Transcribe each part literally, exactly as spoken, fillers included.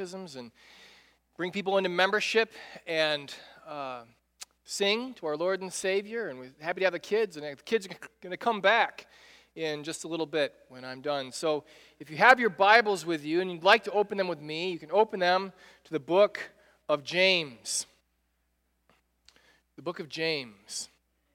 baptisms and bring people into membership and uh, sing to our Lord and Savior. And we're happy to have the kids, and the kids are going to come back in just a little bit when I'm done. So if you have your Bibles with you and you'd like to open them with me, you can open them to the book of James. The book of James.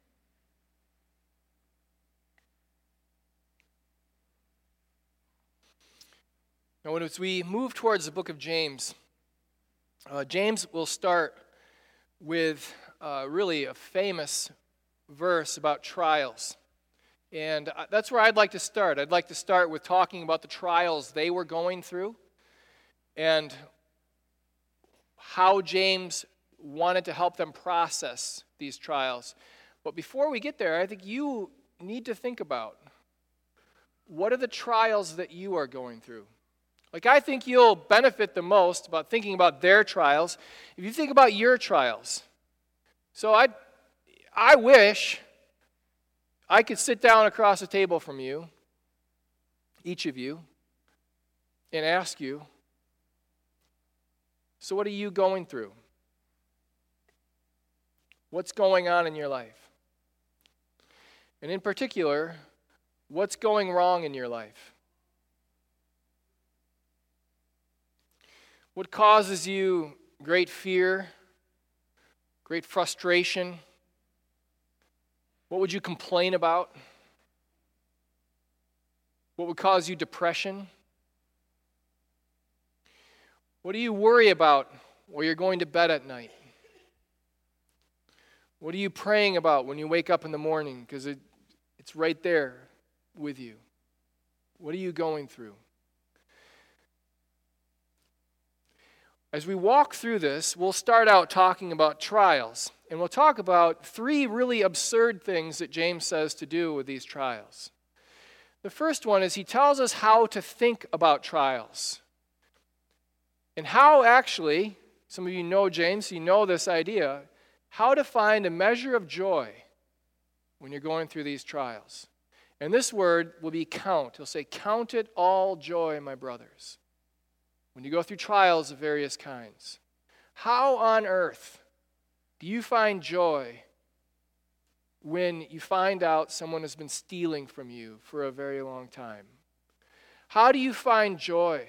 Now, as we move towards the book of James, uh, James will start with uh, really a famous verse about trials. And that's where I'd like to start. I'd like to start with talking about the trials they were going through and how James wanted to help them process these trials. But before we get there, I think you need to think about, what are the trials that you are going through? Like, I think you'll benefit the most about thinking about their trials if you think about your trials. So I, I wish I could sit down across the table from you, each of you, and ask you, so what are you going through? What's going on in your life? And in particular, what's going wrong in your life? What causes you great fear, great frustration? What would you complain about? What would cause you depression? What do you worry about while you're going to bed at night? What are you praying about when you wake up in the morning? Because it, it's right there with you. What are you going through? As we walk through this, we'll start out talking about trials. And we'll talk about three really absurd things that James says to do with these trials. The first one is he tells us how to think about trials. And how actually, some of you know James, you know this idea, how to find a measure of joy when you're going through these trials. And this word will be count. He'll say, count it all joy, my brothers, when you go through trials of various kinds. How on earth do you find joy when you find out someone has been stealing from you for a very long time? How do you find joy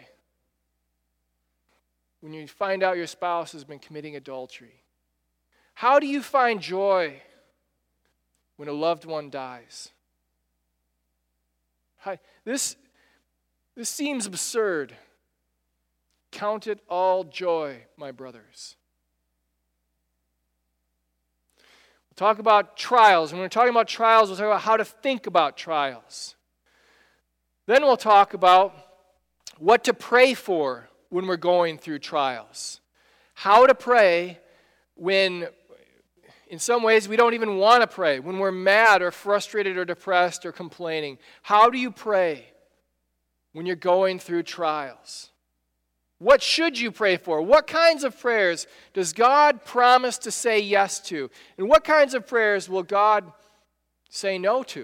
when you find out your spouse has been committing adultery? How do you find joy when a loved one dies? How, this, this seems absurd. Count it all joy, my brothers. We'll talk about trials. And when we're talking about trials, we'll talk about how to think about trials. Then we'll talk about what to pray for when we're going through trials. How to pray when, in some ways, we don't even want to pray. When we're mad or frustrated or depressed or complaining. How do you pray when you're going through trials? What should you pray for? What kinds of prayers does God promise to say yes to? And what kinds of prayers will God say no to?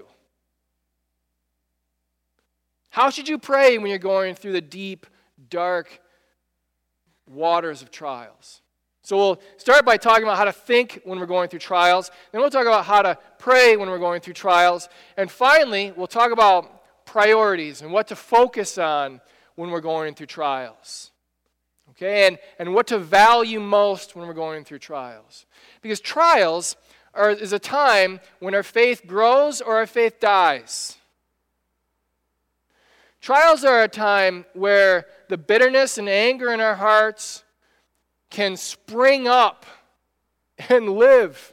How should you pray when you're going through the deep, dark waters of trials? So we'll start by talking about how to think when we're going through trials. Then we'll talk about how to pray when we're going through trials. And finally, we'll talk about priorities and what to focus on when we're going through trials. Okay, and, and what to value most when we're going through trials. Because trials are, is a time when our faith grows or our faith dies. Trials are a time where the bitterness and anger in our hearts can spring up and live.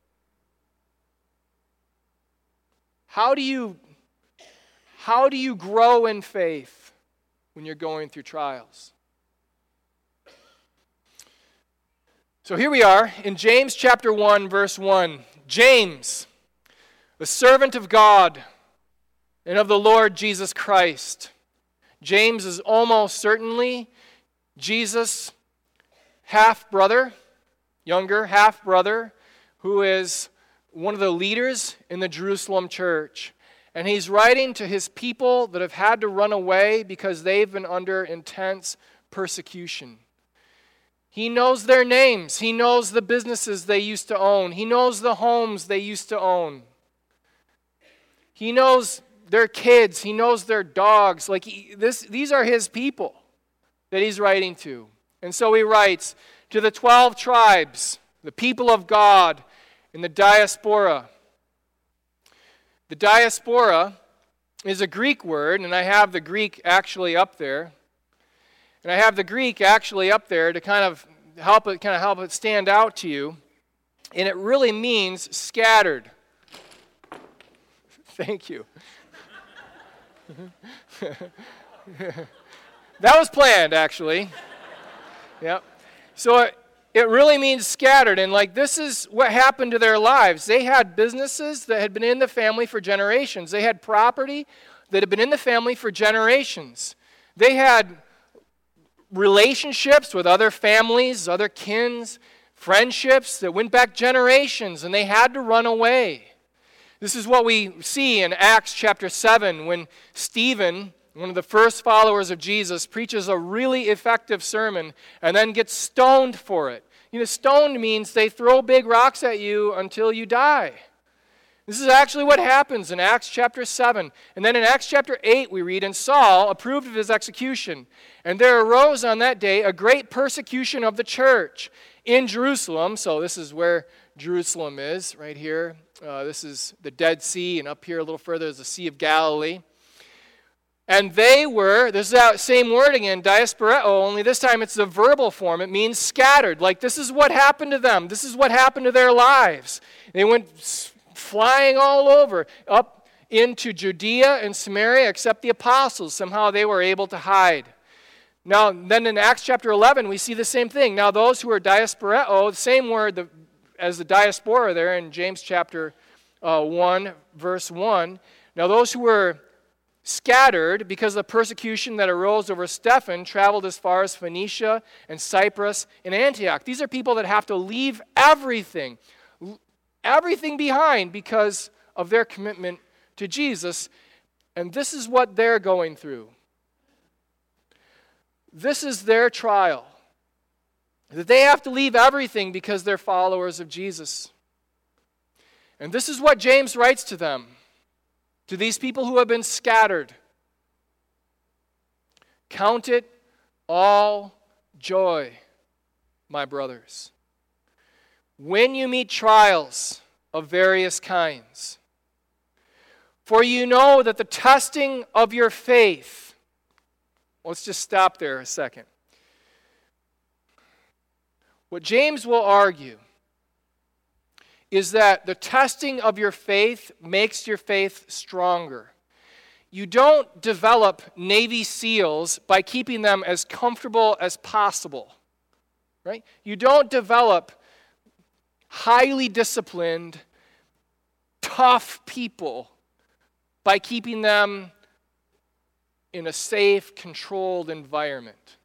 How do you, how do you grow in faith when you're going through trials? So here we are in James chapter one, verse one. James, the servant of God and of the Lord Jesus Christ. James is almost certainly Jesus' half-brother, younger half-brother, who is one of the leaders in the Jerusalem church. And he's writing to his people that have had to run away because they've been under intense persecution He knows their names. He knows the businesses they used to own. He knows the homes they used to own. He knows their kids. He knows their dogs. Like he, this, these are his people that he's writing to. And so he writes to the twelve tribes, the people of God in the diaspora. The diaspora is a Greek word, and I have the Greek actually up there. And I have the Greek actually up there to kind of help it, kind of help it stand out to you. And it really means scattered. Thank you. That was planned, actually. Yep. So it, it really means scattered. And like this is what happened to their lives. They had businesses that had been in the family for generations. They had property that had been in the family for generations. They had relationships with other families, other kins, friendships that went back generations, and they had to run away. This is what we see in Acts chapter seven when Stephen, one of the first followers of Jesus, preaches a really effective sermon and then gets stoned for it. You know, stoned means they throw big rocks at you until you die. This is actually what happens in Acts chapter seven. And then in Acts chapter eight we read, "And Saul approved of his execution. And there arose on that day a great persecution of the church in Jerusalem." So this is where Jerusalem is, right here. Uh, this is the Dead Sea, and up here a little further is the Sea of Galilee. And they were, this is that same word again, diasporeo, only this time it's the verbal form. It means scattered. Like this is what happened to them. This is what happened to their lives. They went flying all over, up into Judea and Samaria, except the apostles. Somehow they were able to hide. Now, then in Acts chapter eleven, we see the same thing. Now, those who are diasporeo, the same word the, as the diaspora there in James chapter uh, one, verse one. Now, those who were scattered because of the persecution that arose over Stephen traveled as far as Phoenicia and Cyprus and Antioch. These are people that have to leave everything, everything behind because of their commitment to Jesus. And this is what they're going through. This is their trial. That they have to leave everything because they're followers of Jesus. And this is what James writes to them, to these people who have been scattered. "Count it all joy, my brothers, when you meet trials of various kinds. For you know that the testing of your faith," let's just stop there a second. What James will argue is that the testing of your faith makes your faith stronger. You don't develop Navy SEALs by keeping them as comfortable as possible, right? You don't develop highly disciplined, tough people by keeping them in a safe, controlled environment.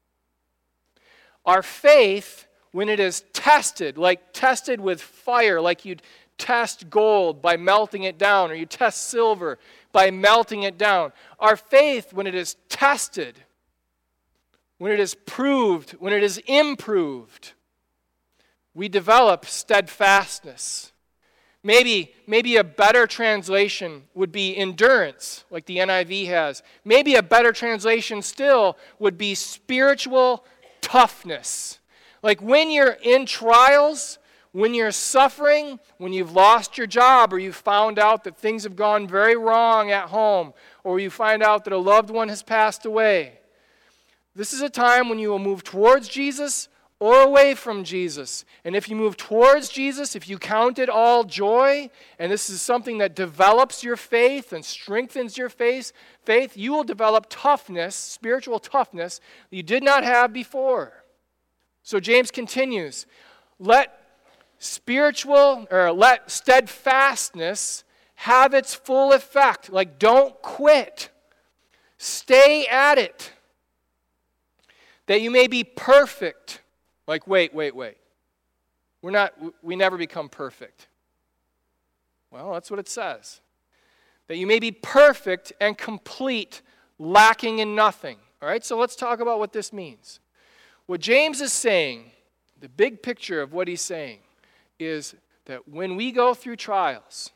Our faith, when it is tested, like tested with fire, like you'd test gold by melting it down, or you test silver by melting it down. Our faith, when it is tested, when it is proved, when it is improved, we develop steadfastness. Maybe, maybe a better translation would be endurance, like the N I V has. Maybe a better translation still would be spiritual toughness. Like when you're in trials, when you're suffering, when you've lost your job, or you found out that things have gone very wrong at home, or you find out that a loved one has passed away, this is a time when you will move towards Jesus or away from Jesus. And if you move towards Jesus, if you count it all joy, and this is something that develops your faith and strengthens your faith, faith, you will develop toughness, spiritual toughness, that you did not have before. So James continues, let spiritual, or let steadfastness have its full effect. Like, don't quit. Stay at it, that you may be perfect. Like, wait, wait, wait. We're not, we never become perfect. Well, that's what it says. That you may be perfect and complete, lacking in nothing. All right, so let's talk about what this means. What James is saying, the big picture of what he's saying, is that when we go through trials,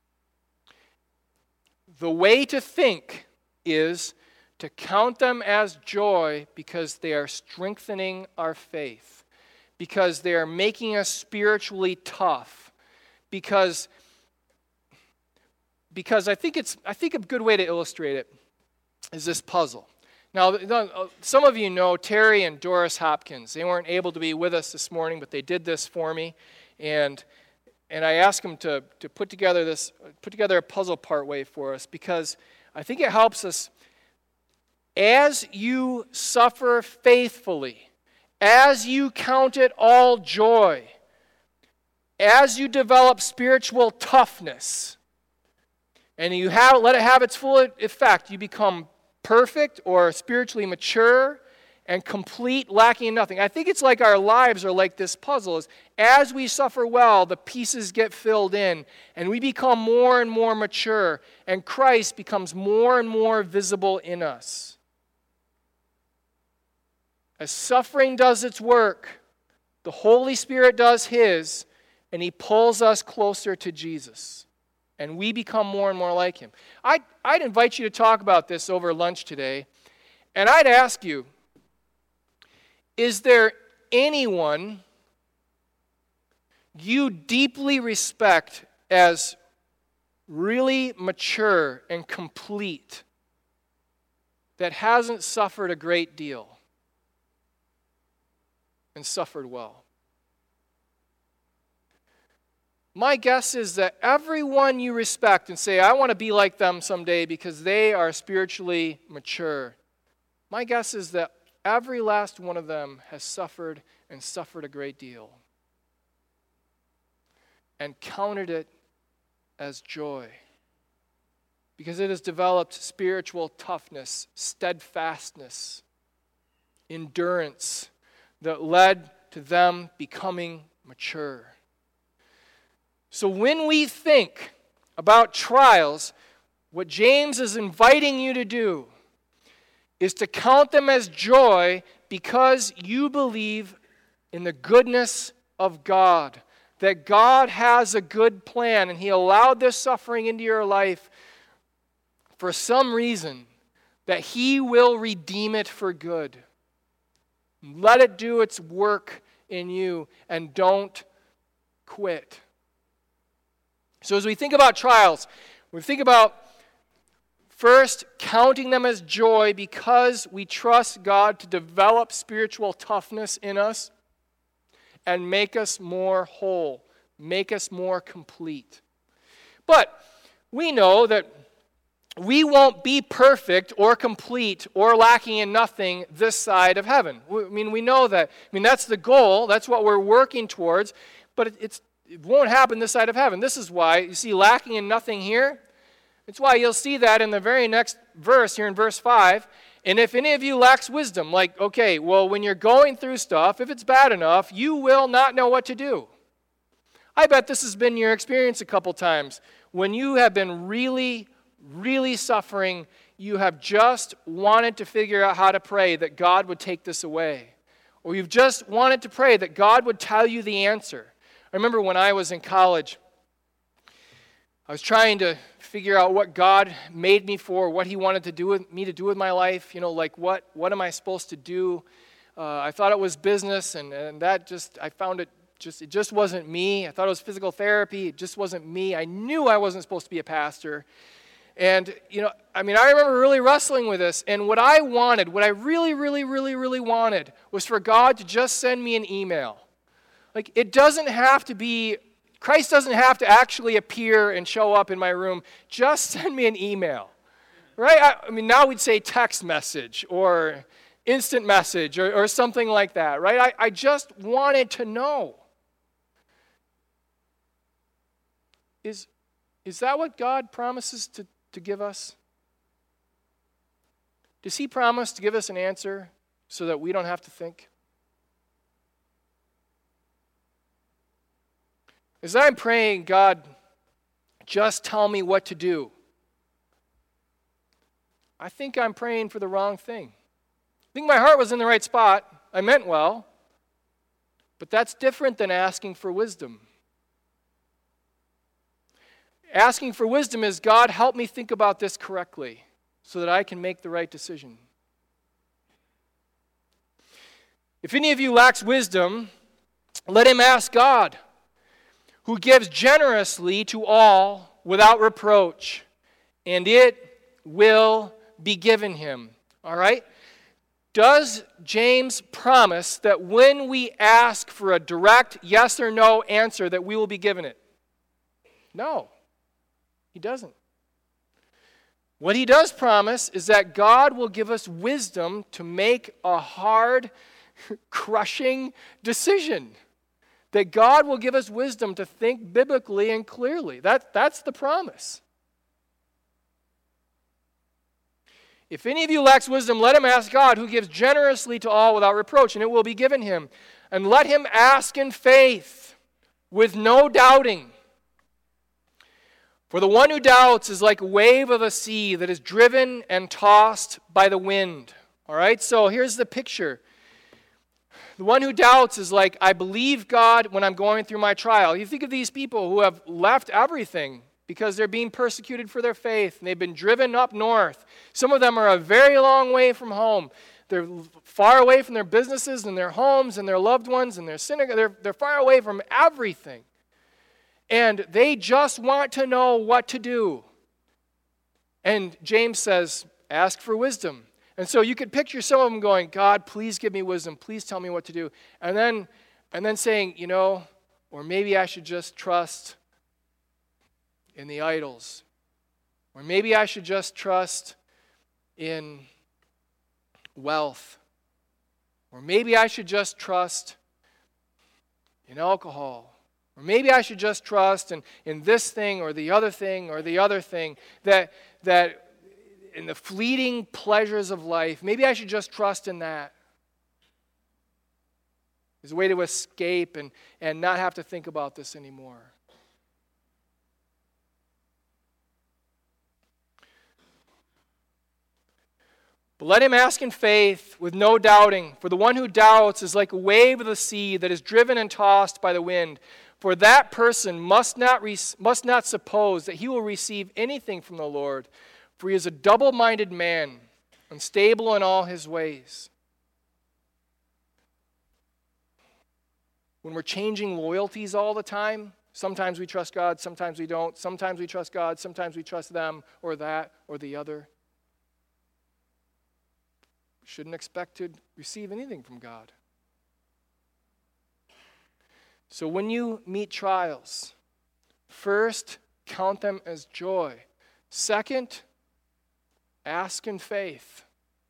the way to think is to count them as joy because they are strengthening our faith, because they are making us spiritually tough, because, because I think it's I think a good way to illustrate it is this puzzle. Now, some of you know Terry and Doris Hopkins. They weren't able to be with us this morning, but they did this for me, and and I asked them to to put together this put together a puzzle part way for us because I think it helps us. As you suffer faithfully, as you count it all joy, as you develop spiritual toughness, and you have, let it have its full effect, you become perfect or spiritually mature and complete, lacking in nothing. I think it's like our lives are like this puzzle. Is as we suffer well, the pieces get filled in, and we become more and more mature, and Christ becomes more and more visible in us. As suffering does its work, the Holy Spirit does His, and He pulls us closer to Jesus. And we become more and more like Him. I'd, I'd invite you to talk about this over lunch today, and I'd ask you, is there anyone you deeply respect as really mature and complete that hasn't suffered a great deal? And suffered well. My guess is that everyone you respect and say, I want to be like them someday because they are spiritually mature, my guess is that every last one of them has suffered and suffered a great deal and counted it as joy because it has developed spiritual toughness, steadfastness, endurance, that led to them becoming mature. So when we think about trials, what James is inviting you to do is to count them as joy because you believe in the goodness of God, that God has a good plan and He allowed this suffering into your life for some reason, that He will redeem it for good. Let it do its work in you and don't quit. So as we think about trials, we think about first counting them as joy because we trust God to develop spiritual toughness in us and make us more whole, make us more complete. But we know that we won't be perfect or complete or lacking in nothing this side of heaven. I mean, we know that. I mean, that's the goal. That's what we're working towards. But it, it's, it won't happen this side of heaven. This is why, you see, lacking in nothing here. It's why you'll see that in the very next verse here in verse five. And if any of you lacks wisdom, like, okay, well, when you're going through stuff, if it's bad enough, you will not know what to do. I bet this has been your experience a couple times. When you have been really really suffering, you have just wanted to figure out how to pray that God would take this away. Or you've just wanted to pray that God would tell you the answer. I remember when I was in college, I was trying to figure out what God made me for, what He wanted to do with me to do with my life. You know, like what, what am I supposed to do? Uh, I thought it was business, and, and that just, I found it just, it just wasn't me. I thought it was physical therapy. It just wasn't me. I knew I wasn't supposed to be a pastor. And, you know, I mean, I remember really wrestling with this. And what I wanted, what I really, really, really, really wanted was for God to just send me an email. Like, it doesn't have to be, Christ doesn't have to actually appear and show up in my room. Just send me an email, right? I, I mean, now we'd say text message or instant message or, or something like that, right? I, I just wanted to know. Is, is that what God promises to to give us? Does He promise to give us an answer so that we don't have to think? As I'm praying, God, just tell me what to do, I think I'm praying for the wrong thing. I think my heart was in the right spot. I meant well. But that's different than asking for wisdom. Asking for wisdom is, God, help me think about this correctly so that I can make the right decision. If any of you lacks wisdom, let him ask God, who gives generously to all without reproach, and it will be given him. All right? Does James promise that when we ask for a direct yes or no answer that we will be given it? No, he doesn't. What he does promise is that God will give us wisdom to make a hard, crushing decision. That God will give us wisdom to think biblically and clearly. That, that's the promise. If any of you lacks wisdom, let him ask God, who gives generously to all without reproach, and it will be given him. And let him ask in faith, with no doubting. For the one who doubts is like a wave of the sea that is driven and tossed by the wind. All right, so here's the picture. The one who doubts is like, I believe God when I'm going through my trial. You think of these people who have left everything because they're being persecuted for their faith, and they've been driven up north. Some of them are a very long way from home. They're far away from their businesses and their homes and their loved ones and their synagogue. They're, they're far away from everything. And they just want to know what to do. And James says, ask for wisdom. And so you could picture some of them going, God, please give me wisdom. Please tell me what to do. And then, and then saying, you know, or maybe I should just trust in the idols. Or maybe I should just trust in wealth. Or maybe I should just trust in alcohol. Or maybe I should just trust in, in this thing or the other thing or the other thing. That, that in the fleeting pleasures of life, maybe I should just trust in that. As a way to escape and, and not have to think about this anymore. But let him ask in faith with no doubting, for the one who doubts is like a wave of the sea that is driven and tossed by the wind. For that person must not, re- must not suppose that he will receive anything from the Lord, for he is a double-minded man, unstable in all his ways. When we're changing loyalties all the time, sometimes we trust God, sometimes we don't. Sometimes we trust God, sometimes we trust them or that or the other. Shouldn't expect to receive anything from God. So when you meet trials, first, count them as joy. Second, ask in faith.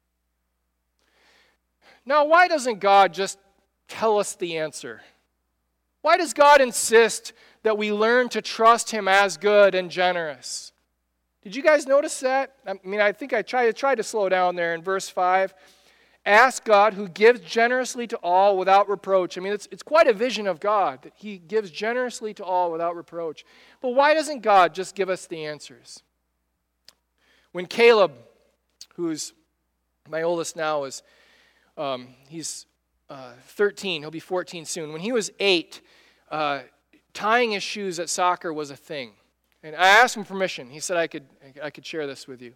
Now, why doesn't God just tell us the answer? Why does God insist that we learn to trust him as good and generous? Did you guys notice that? I mean, I think I tried, tried to slow down there in verse five. Ask God who gives generously to all without reproach. I mean, it's, it's quite a vision of God, that he gives generously to all without reproach. But why doesn't God just give us the answers? When Caleb, who's my oldest now, is um, he's uh, thirteen, he'll be fourteen soon. When he was eight, uh, tying his shoes at soccer was a thing. And I asked him permission. He said I could I could share this with you.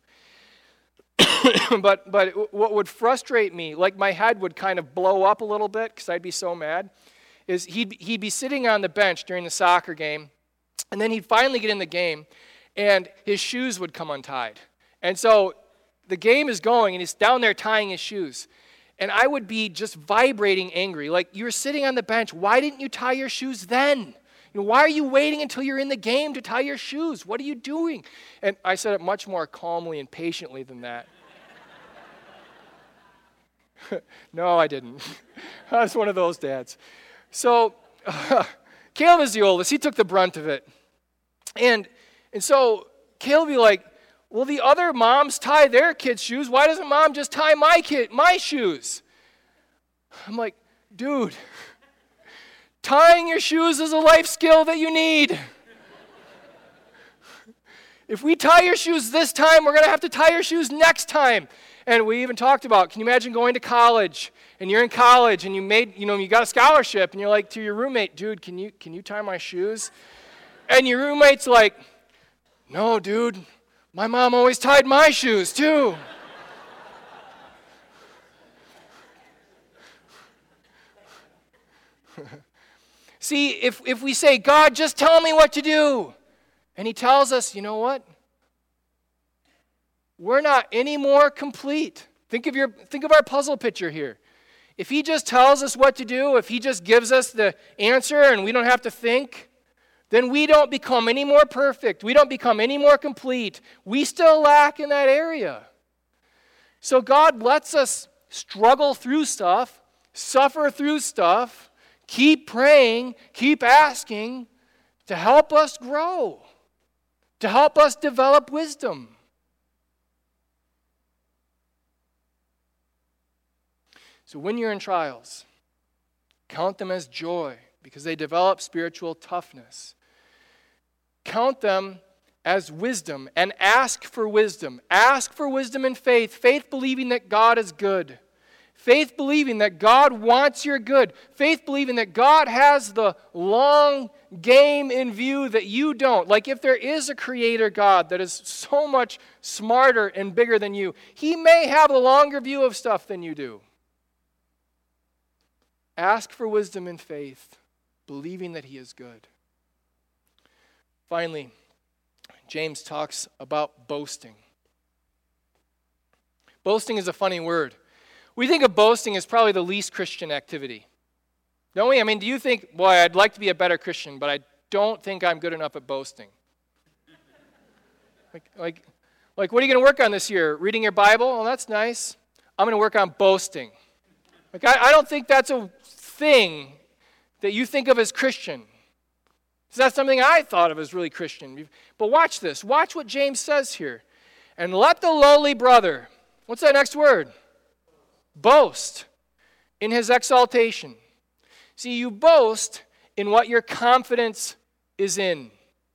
but but what would frustrate me, like my head would kind of blow up a little bit because I'd be so mad, is he'd, he'd be sitting on the bench during the soccer game, and then he'd finally get in the game, and his shoes would come untied. And so the game is going, and he's down there tying his shoes. And I would be just vibrating angry. Like, you were sitting on the bench. Why didn't you tie your shoes then? You know, why are you waiting until you're in the game to tie your shoes? What are you doing? And I said it much more calmly and patiently than that. No, I didn't. I was one of those dads. So uh, Caleb is the oldest. He took the brunt of it. And and so Caleb would be like, well, the other moms tie their kids' shoes. Why doesn't mom just tie my kid, my shoes? I'm like, dude, tying your shoes is a life skill that you need. If we tie your shoes this time, we're going to have to tie your shoes next time. And we even talked about, can you imagine going to college, and you're in college, and you made, you know, you got a scholarship, and you're like to your roommate, dude, can you can you tie my shoes? And your roommate's like, no, dude, my mom always tied my shoes too. See, if, if we say, God, just tell me what to do, and he tells us, you know what? We're not any more complete. Think of your think of our puzzle picture here. If he just tells us what to do, if he just gives us the answer and we don't have to think, then we don't become any more perfect. We don't become any more complete. We still lack in that area. So God lets us struggle through stuff, suffer through stuff, keep praying, keep asking to help us grow, to help us develop wisdom. So when you're in trials, count them as joy because they develop spiritual toughness. Count them as wisdom and ask for wisdom. Ask for wisdom and faith. Faith believing that God is good. Faith believing that God wants your good. Faith believing that God has the long game in view that you don't. Like if there is a creator God that is so much smarter and bigger than you, he may have a longer view of stuff than you do. Ask for wisdom and faith, believing that he is good. Finally, James talks about boasting. Boasting is a funny word. We think of boasting as probably the least Christian activity. Don't we? I mean, do you think, boy, I'd like to be a better Christian, but I don't think I'm good enough at boasting. Like, like, like what are you going to work on this year? Reading your Bible? Oh, that's nice. I'm going to work on boasting. Like, I, I don't think that's a thing that you think of as Christian. It's not something I thought of as really Christian. But watch this. Watch what James says here. And let the lowly brother, what's that next word? Boast in his exaltation. See, you boast in what your confidence is in.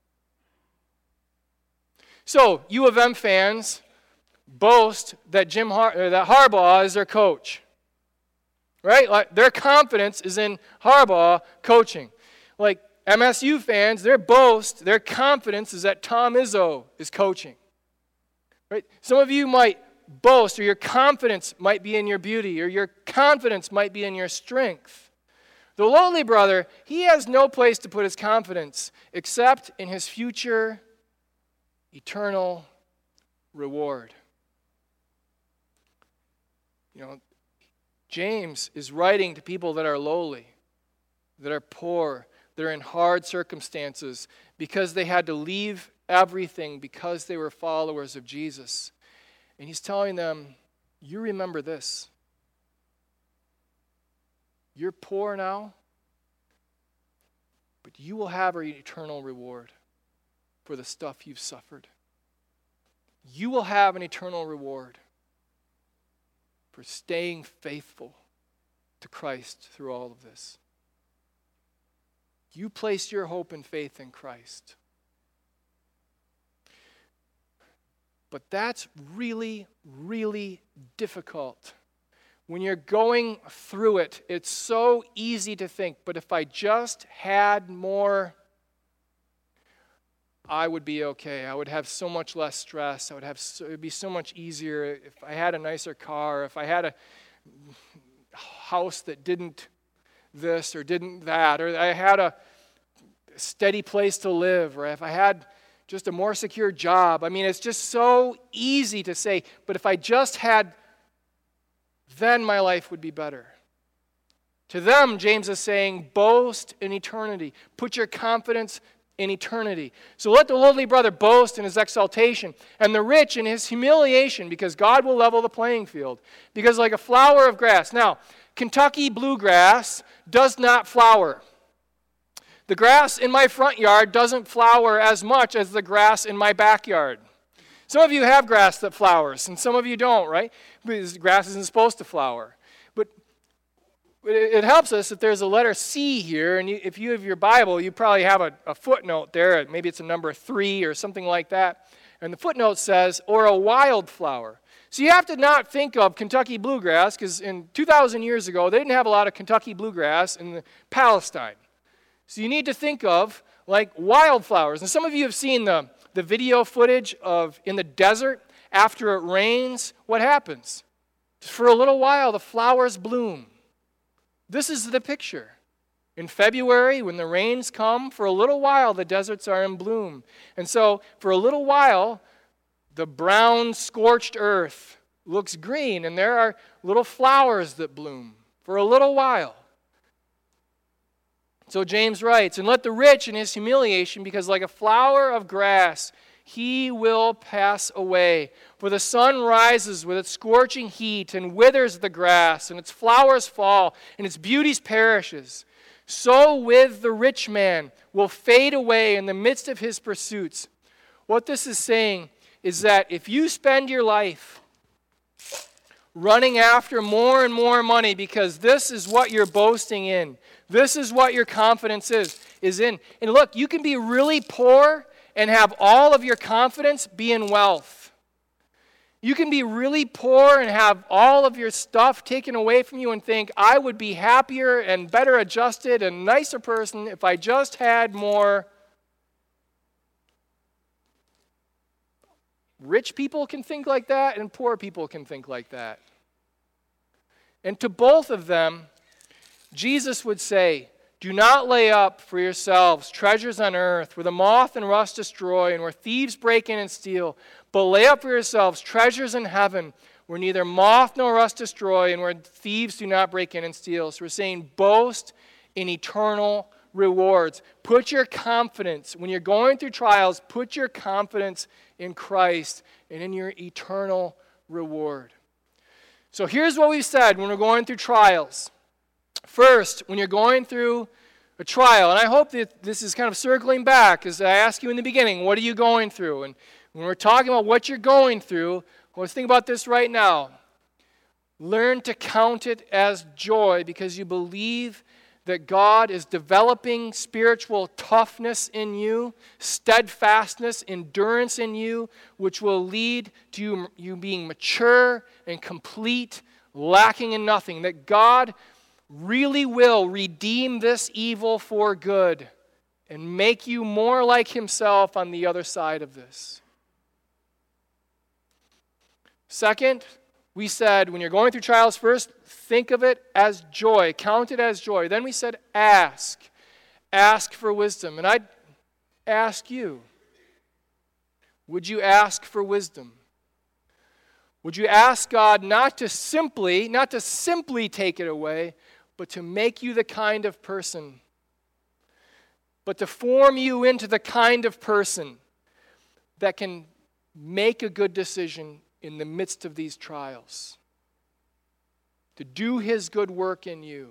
So, U of M fans boast that Jim Har- or that Harbaugh is their coach. Right? Like their confidence is in Harbaugh coaching. Like M S U fans, their boast, their confidence is that Tom Izzo is coaching. Right? Some of you might boast, or your confidence might be in your beauty, or your confidence might be in your strength. The lowly brother, he has no place to put his confidence except in his future eternal reward. You know, James is writing to people that are lowly, that are poor, that are in hard circumstances because they had to leave everything because they were followers of Jesus. And he's telling them, you remember this. You're poor now, but you will have an eternal reward for the stuff you've suffered. You will have an eternal reward for staying faithful to Christ through all of this. You placed your hope and faith in Christ. But that's really, really difficult. When you're going through it, it's so easy to think, but if I just had more, I would be okay. I would have so much less stress. I would have so, it would be so much easier if I had a nicer car, if I had a house that didn't this or didn't that, or I had a steady place to live, or if I had just a more secure job. I mean, it's just so easy to say, but if I just had, then my life would be better. To them, James is saying, boast in eternity. Put your confidence in eternity. So let the lowly brother boast in his exaltation, and the rich in his humiliation, because God will level the playing field. Because like a flower of grass. Now, Kentucky bluegrass does not flower. The grass in my front yard doesn't flower as much as the grass in my backyard. Some of you have grass that flowers, and some of you don't, right? Because grass isn't supposed to flower. But it helps us that there's a letter C here, and you, if you have your Bible, you probably have a, a footnote there. Maybe it's a number three or something like that. And the footnote says, or a wildflower. So you have to not think of Kentucky bluegrass, because in two thousand years ago, they didn't have a lot of Kentucky bluegrass in the Palestine. So you need to think of like wildflowers. And some of you have seen the, the video footage of in the desert after it rains. What happens? For a little while, the flowers bloom. This is the picture. In February, when the rains come, for a little while, the deserts are in bloom. And so, for a little while, the brown, scorched earth looks green, and there are little flowers that bloom for a little while. So James writes, "And let the rich in his humiliation, because like a flower of grass, he will pass away. For the sun rises with its scorching heat and withers the grass, and its flowers fall, and its beauty perishes. So with the rich man will fade away in the midst of his pursuits." What this is saying is that if you spend your life running after more and more money because this is what you're boasting in, this is what your confidence is, is in. And look, you can be really poor and have all of your confidence be in wealth. You can be really poor and have all of your stuff taken away from you and think, I would be happier and better adjusted and nicer person if I just had more. Rich people can think like that, and poor people can think like that. And to both of them, Jesus would say, "Do not lay up for yourselves treasures on earth, where the moth and rust destroy, and where thieves break in and steal. But lay up for yourselves treasures in heaven, where neither moth nor rust destroy, and where thieves do not break in and steal." So we're saying boast in eternal rewards. Put your confidence, when you're going through trials, put your confidence in Christ and in your eternal reward. So here's what we've said when we're going through trials. First, when you're going through a trial, and I hope that this is kind of circling back, as I asked you in the beginning, what are you going through? And when we're talking about what you're going through, let's think about this right now. Learn to count it as joy because you believe that God is developing spiritual toughness in you, steadfastness, endurance in you, which will lead to you, you being mature and complete, lacking in nothing. That God really will redeem this evil for good and make you more like himself on the other side of this. Second, we said when you're going through trials, first think of it as joy, count it as joy. Then we said ask, ask for wisdom. And I'd ask you, would you ask for wisdom? Would you ask God not to simply, not to simply take it away, but to make you the kind of person, but to form you into the kind of person that can make a good decision in the midst of these trials, to do his good work in you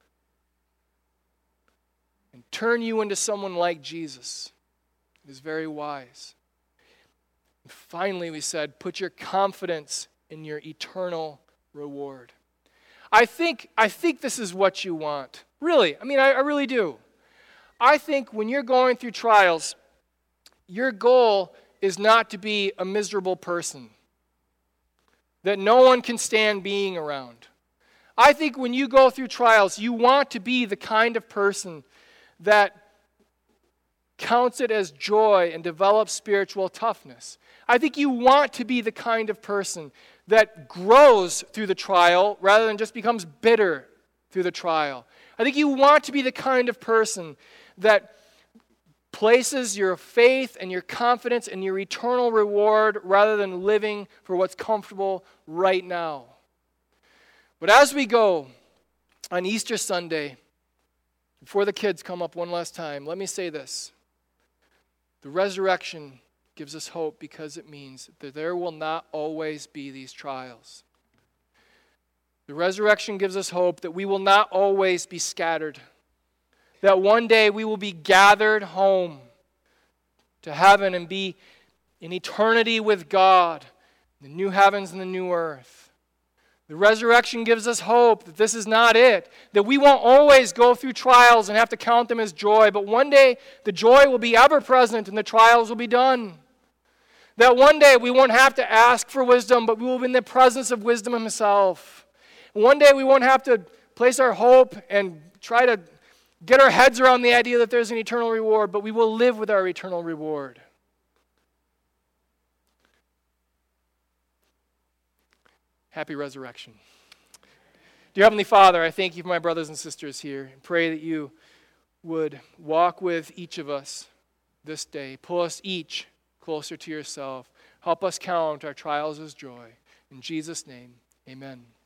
and turn you into someone like Jesus. It is very wise. And finally, we said, put your confidence in your eternal reward. I think, I think this is what you want. Really, I mean, I, I really do. I think when you're going through trials, your goal is not to be a miserable person that no one can stand being around. I think when you go through trials, you want to be the kind of person that counts it as joy and develops spiritual toughness. I think you want to be the kind of person that grows through the trial rather than just becomes bitter through the trial. I think you want to be the kind of person that places your faith and your confidence in your eternal reward rather than living for what's comfortable right now. But as we go on Easter Sunday, before the kids come up one last time, let me say this. The resurrection gives us hope because it means that there will not always be these trials. The resurrection gives us hope that we will not always be scattered, that one day we will be gathered home to heaven and be in eternity with God, the new heavens and the new earth. The resurrection gives us hope that this is not it, that we won't always go through trials and have to count them as joy, but one day the joy will be ever present and the trials will be done. That one day we won't have to ask for wisdom, but we will be in the presence of wisdom himself. One day we won't have to place our hope and try to get our heads around the idea that there's an eternal reward, but we will live with our eternal reward. Happy resurrection. Dear Heavenly Father, I thank you for my brothers and sisters here and pray that you would walk with each of us this day. Pull us each closer to yourself. Help us count our trials as joy. In Jesus' name, amen.